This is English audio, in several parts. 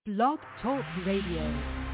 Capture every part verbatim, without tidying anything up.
Blog Talk Radio.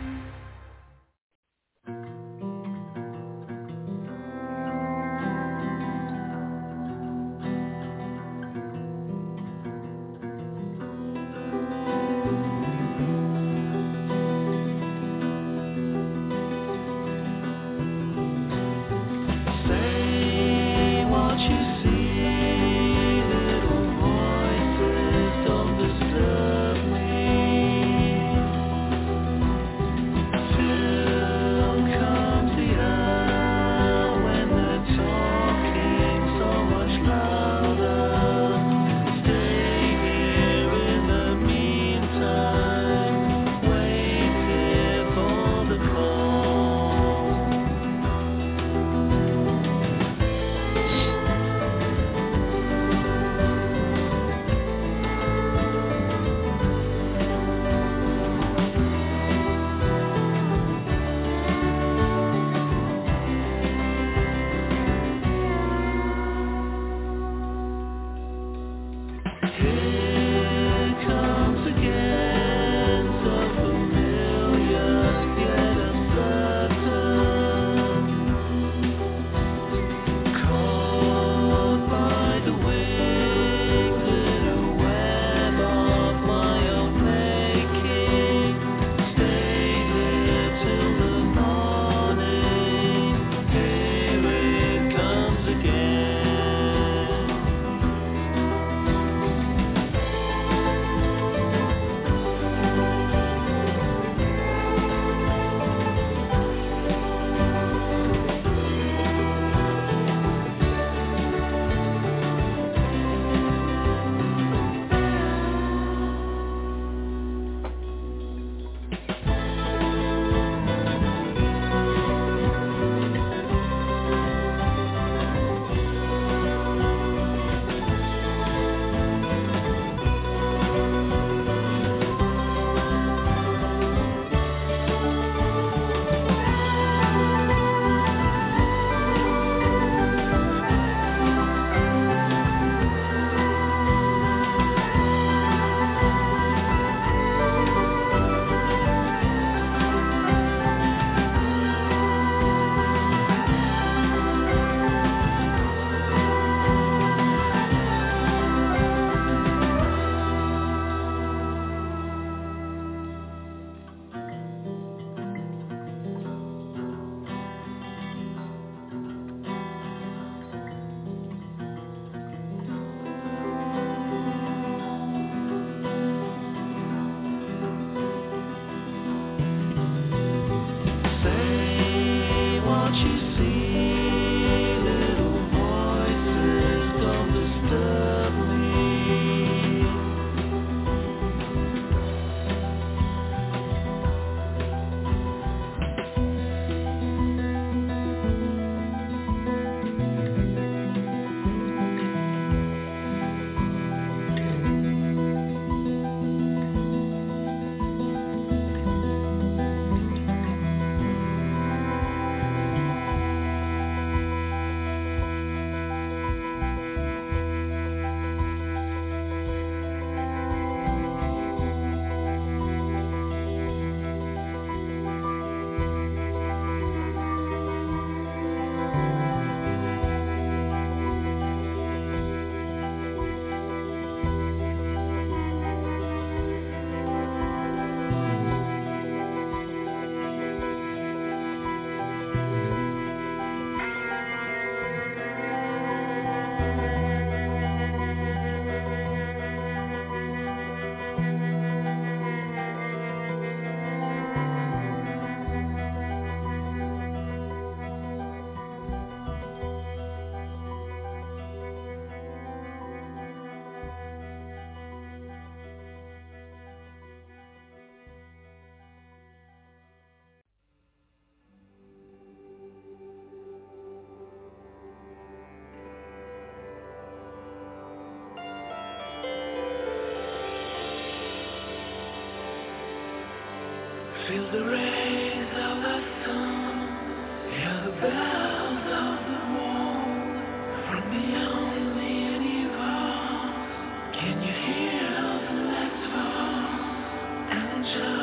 Feel the rays of the sun, hear the bells of the world from beyond the universe. Can you hear the lights fall and the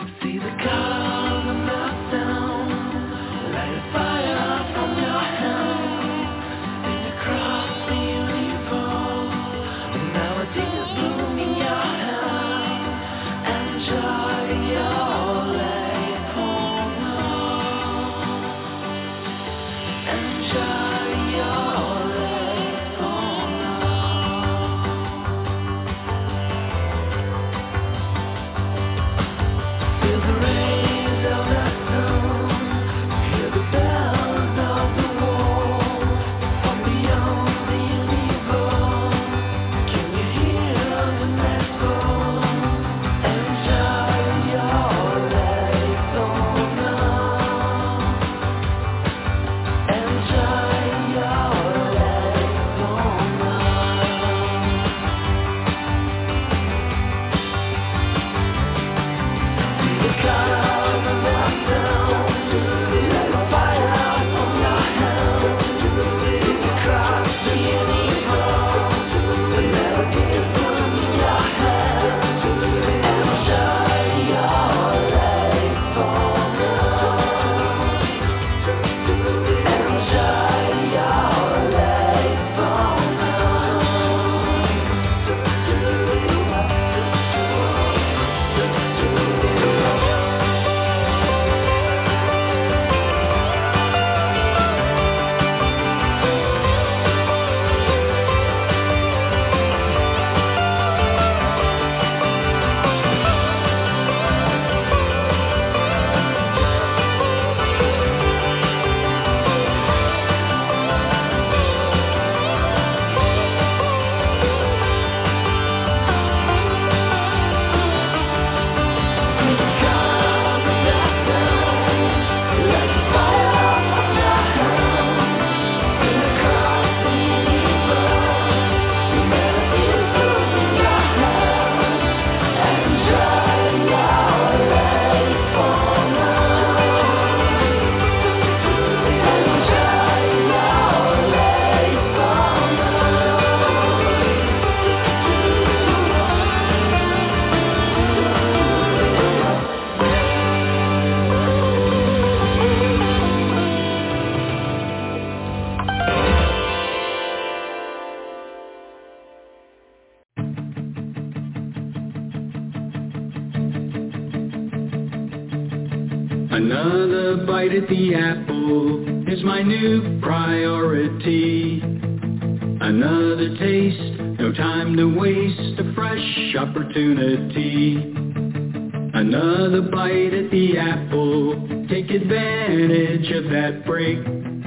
Another bite at the apple is my new priority. Another taste, no time to waste, a fresh opportunity. Another bite at the apple, take advantage of that break.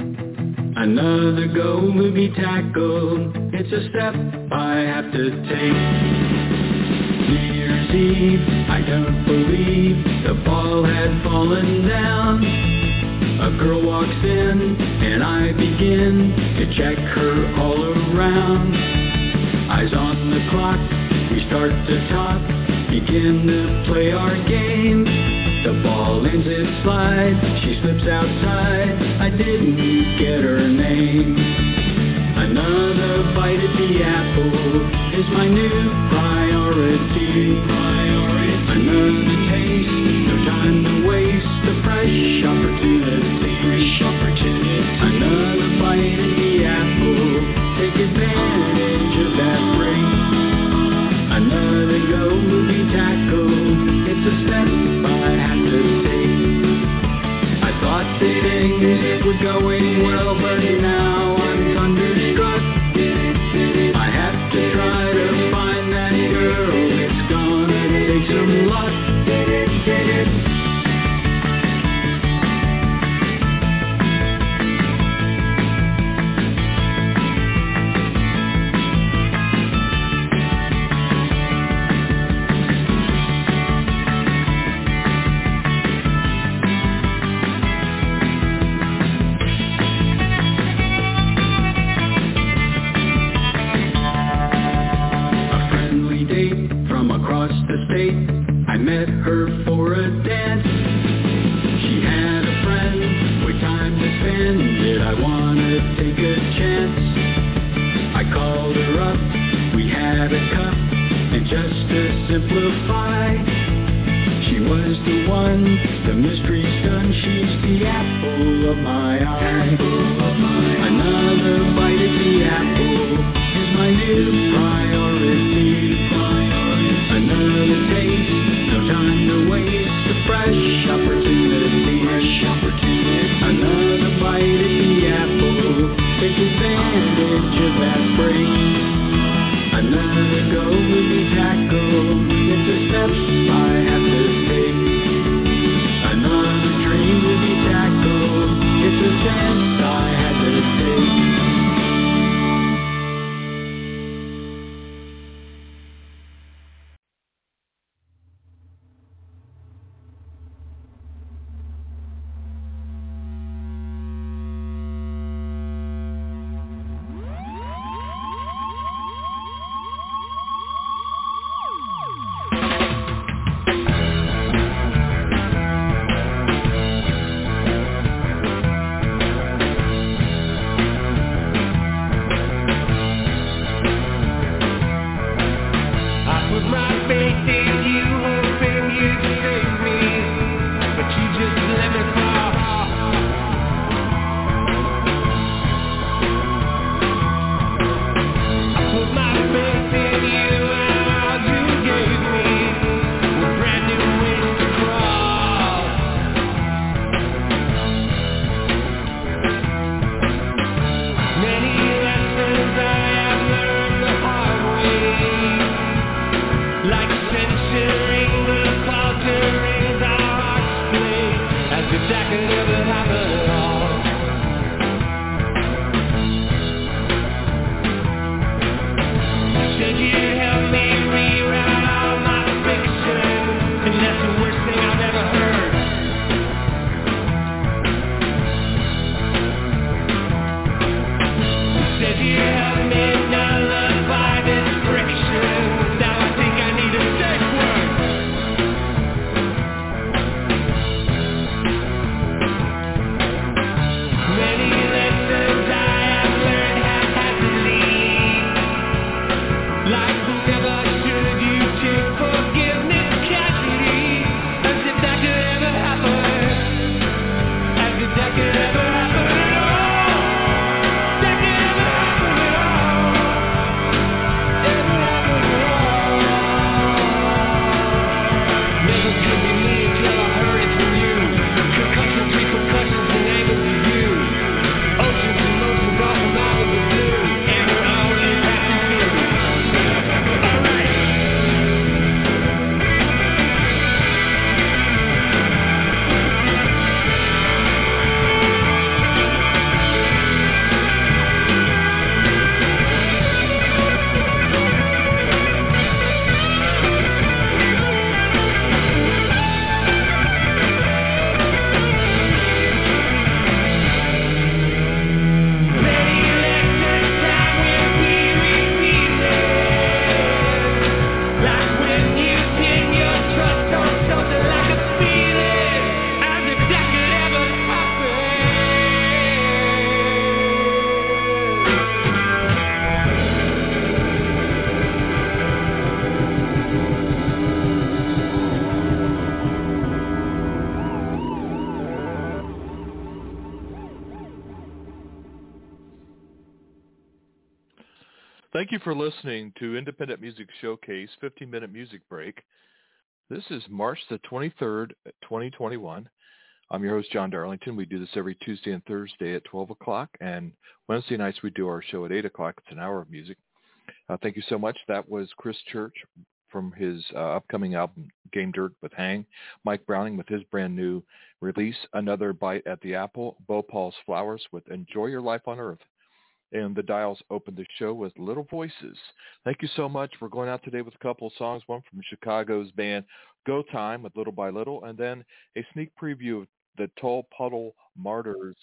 Another go movie tackle, it's a step I have to take. New Year's Eve, I don't believe the ball had fallen down. A girl walks in and I begin to check her all around. Eyes on the clock, we start to talk, begin to play our game. The ball ends its slide, she slips outside, I didn't get her name. Another bite at the apple is my new priority. priority. Another taste, no time to waste, a fresh opportunity. Fresh opportunity. Another bite at the apple, take advantage of that break. Another go movie tackle, it's a step I have to take. I thought that things were going well, but now I'm thunderstruck. I have to try to find that girl, it's gonna take some luck. I met her for a dance. She had a friend with time to spend. Did I want to take a chance? I called her up, we had a cup, and just to simplify, she was the one. The mystery's done, she's the apple of my eye. Another bite at the apple is my new priority. Another taste, no time to waste, a fresh opportunity. Another bite at the apple, take advantage of that break. Another go will be tackled, it's a step I have to take. Another dream will be tackled, it's a chance I had to take. Thank you for listening to Independent Music Showcase fifteen-minute music break. This is March the twenty-third, twenty twenty-one. I'm your host, John Darlington. We do this every Tuesday and Thursday at twelve o'clock, and Wednesday nights we do our show at eight o'clock. It's an hour of music. Uh, thank you so much. That was Chris Church from his uh, upcoming album, Game Dirt with Hang. Mike Browning with his brand new release, Another Bite at the Apple. Bo Paul's Flowers with Enjoy Your Life on Earth. And the Dials opened the show with Little Voices. Thank you so much. We're going out today with a couple of songs, one from Chicago's band Go Time with Little by Little, and then a sneak preview of the Tall Puddle Martyrs.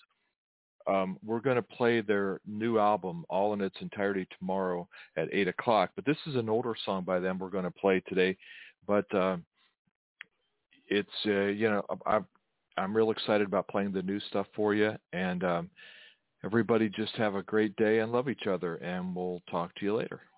Um, we're going to play their new album all in its entirety tomorrow at eight o'clock. But this is an older song by them we're going to play today. But uh, it's, uh, you know, I, I'm real excited about playing the new stuff for you. And um, everybody just have a great day and love each other. And we'll talk to you later.